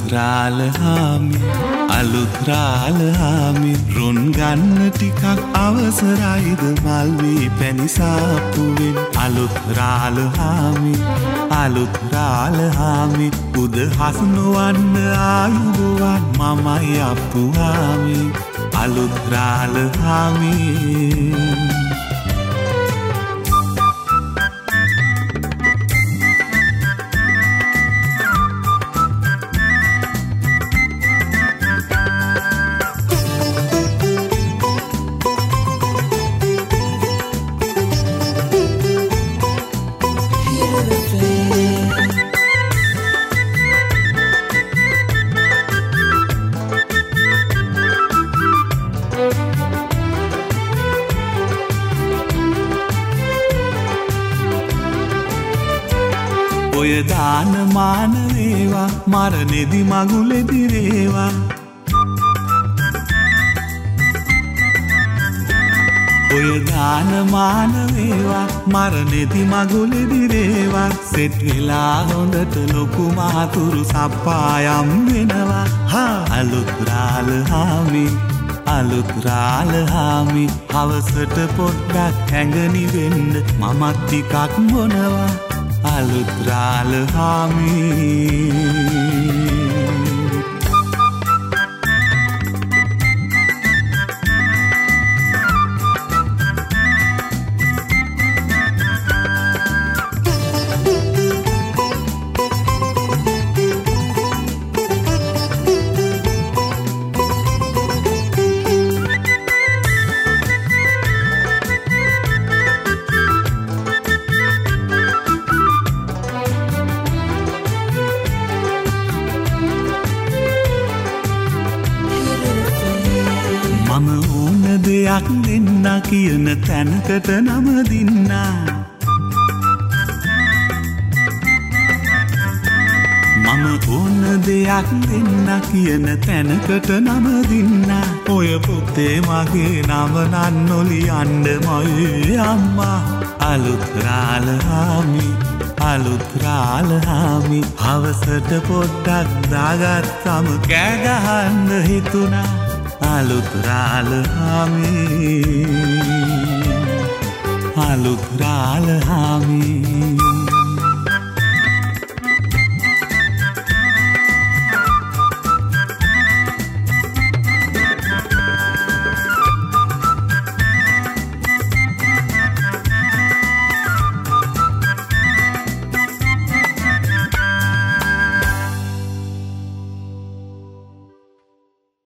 අලුත් රාල හාමි රුන් ගන්න ටිකක් අවසරයිද මල් වී පැණි සාප්පුවෙන් අලුත් රාල හාමි උදහස් නොවන්න ආයුබෝවන් මමයි අප්පු හාමි අලුත් රාල හාමි ඔය දාන මාන වේවා මරණෙදි මගුලෙදි රේවා ඔය දාන මාන වේවා මරණෙදි මගුලෙදි රේවා සෙට් වෙලා හොඳට ලොකු මාතුරු සප්පායම් වෙනවා අලුත් රාල හාමි හවසට පොඩ්ඩක් හැඟනි වෙන්න මමත් ටිකක් බොනවා අලුත් රාල හාමි මම ඕන දෙයක් දෙන්න කියන තැනකට නම දින්නා මම ඕන දෙයක් දෙන්න කියන තැනකට නම දින්නා ඔය පුතේ මගේ නම නන් නොලියන්න මගේ අම්මා අලුත් රාල හාමි හවසට පොඩ්ඩක් දාගත්තම කෑ ගහන්න හිතුණා අලුත් රාල හාමි